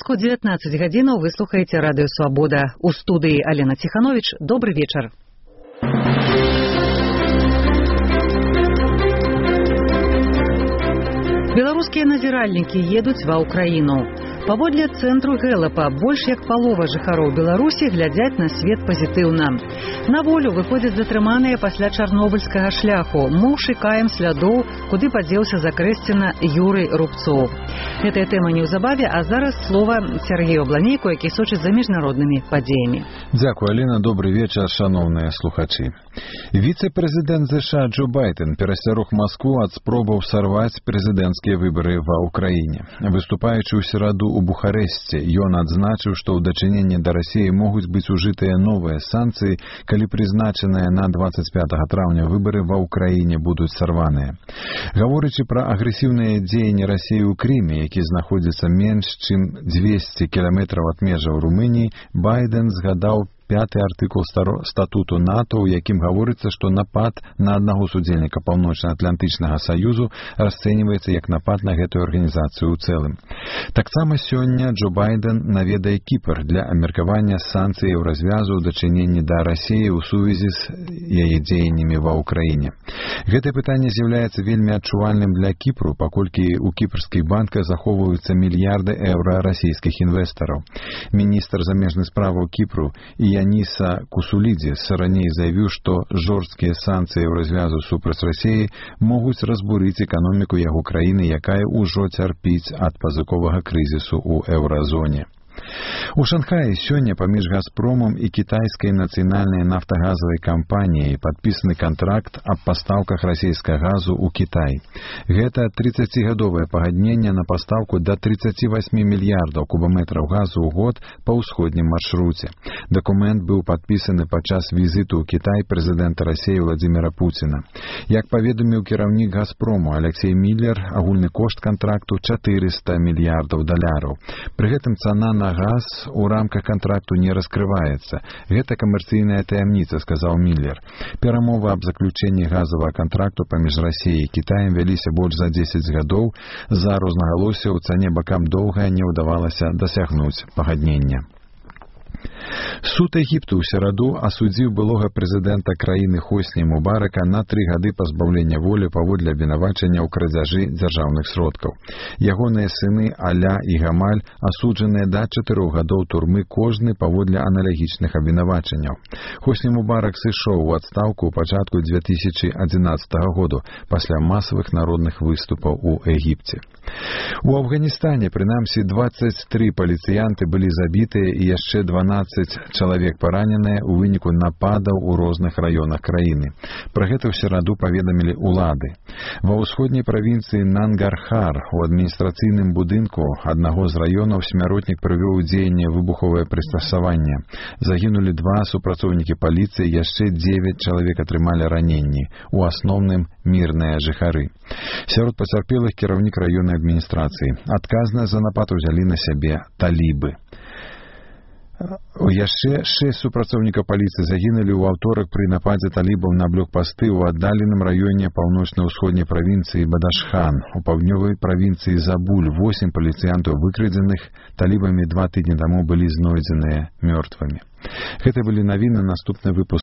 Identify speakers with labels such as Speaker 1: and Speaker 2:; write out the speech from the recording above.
Speaker 1: Зранку 19 гадзінаў вы слухаеце радыё «Свабода». У студыі Алена Ціхановіч. Добры вечар. Беларускія назіральнікі едуць ва ўкраіну. Паводле цэнтру Гэлапа, больш як палова жыхароў Беларусі глядзяць на свет пазітыўна. На волю выходзяць затрыманыя пасля чарнобыльскага шляху. Мы шукаем слядоў, куды падзеўся закрэсціна Юрый Рубцоў. Гэтая тэма неўзабаве, а зараз слова Сергею Бланейку, які сочыць за міжнароднымі падзеямі.
Speaker 2: Дзякуй, Алена. Добрый вечар, шановныя слухачы. Віцэ-прэзідэнт США Джо Байден перасцярог Маскву ад спробаў сарваць прэзідэнцкія выбары ва ўкраіне. Выступаючы ў сераду у Бухарэсце, ён адзначыў, што ў дачыненні да Расіі могуць быць ужытыя новыя санкцыі, калі прызначаныя на 25 траўня выбары ва ўкраіне будуць сарваныя. Гаворачы пра агрэсіўныя дзеянні Расіі ў Крыме, які знаходзіцца менш чым 200 кіламетраў ад межаў Румыніі, Байден згадаў 5-й артыкул статуту НАТО, у якім гаворыцца, што напад на аднаго з удзельніка Паўночна-Атлантычнага саюзу расцэньваецца як напад на гэтую арганізацыю ў цэлым. Таксама сёння Джо Байден наведае Кіпр для абмеркавання санкцыяў развязу ў дачыненні да Расіі ў сувязі з яе дзеяннямі ва ўкраіне. Гэтае пытанне з'яўляецца вельмі адчувальным для Кіпру, паколькі ў кіпрскіх банках захоўваюцца мільярды еўра расійскіх інвестараў. Міністр замежных справаў Кіпру Яніса Кусулідзіс раней заявіў, што жорсткія санкцыі ў развязу супраць Расіі могуць разбурыць эканоміку яго краіны, якая ўжо цярпіць ад пазыковага крызісу ў еўразоне. У Шанхаі сёння паміж «Газпромом» і кітайскай нацыянальнай нафтагазавай кампаніяй падпісаны кантракт аб пастаўках расійскага газу ў Кітай. Гэта 30гадовае пагадненне на пастаўку да 38 мільярдаў кубаметраў газу ў год па ўсходнім маршруце. Дакумент быў падпісаны падчас візіту ў Кітай прэзідэнта Расіі Владзіміра Пуціна. Як паведаміў кіраўнік «Газпрому» Алексей Міллер, агульны кошт кантракту 400 мільярдаў даляраў. Пры гэтым цана на газ у рамках кантракту не раскрываецца. Гэта камерцыйная таямніца, сказаў Міллер. Перамовы аб заключэнні газавага кантракту паміж Расіяй і Кітаем вяліся больш за 10 гадоў. З-за рознагалоссяў у цане бакам доўга не ўдавалася дасягнуць пагаднення. Суд Егіпту ў сераду асудзіў былога прэзідэнта краіны Хосні Мубарака на 3 гады пазбаўлення волі паводле абвінавачання ў крадзяжы дзяржаўных сродкаў. Ягоныя сыны Аля і Гамаль асуджаныя да 4 гадоў турмы кожны паводле аналагічных абвінавачанняў. Хосні Мубарак сышоў у адстаўку ў пачатку 2011 году пасля масавых народных выступаў у Егіпце. У Афганістане, прынамсі, 23 паліцыянты былі забітыя і яшчэ 12 чалавек параненыя ў выніку нападаў у розных раёнах краіны. Пра гэта ў сераду паведамілі ўлады. Ва ўсходняй правінцыі Нангархар у адміністрацыйным будынку аднаго з раёнаў смяротнік прывёў у дзеянне выбуховае прыстасаванне. Загінулі 2 супрацоўнікі паліцыі, яшчэ 9 чалавек атрымалі раненні, у асноўным мірныя жыхары. Сярод пацярпелых кіраўнік раённай адміністрацыі. Адказнасць за напад узялі на сябе талібы. Яшчэ 6 супрацоўнікаў паліцыі загінулі ў аўторак пры нападзе талібаў на блокпасты ў аддаленым раёне паўночна-ўсходняй правінцыі Бадашхан. У паўднёвай правінцыі Забуль 8 паліцыянтаў выкрадзеных талібамі 2 тыдні таму былі знойдзеныя мёртвымі. Гэта былі навіны, наступны выпуск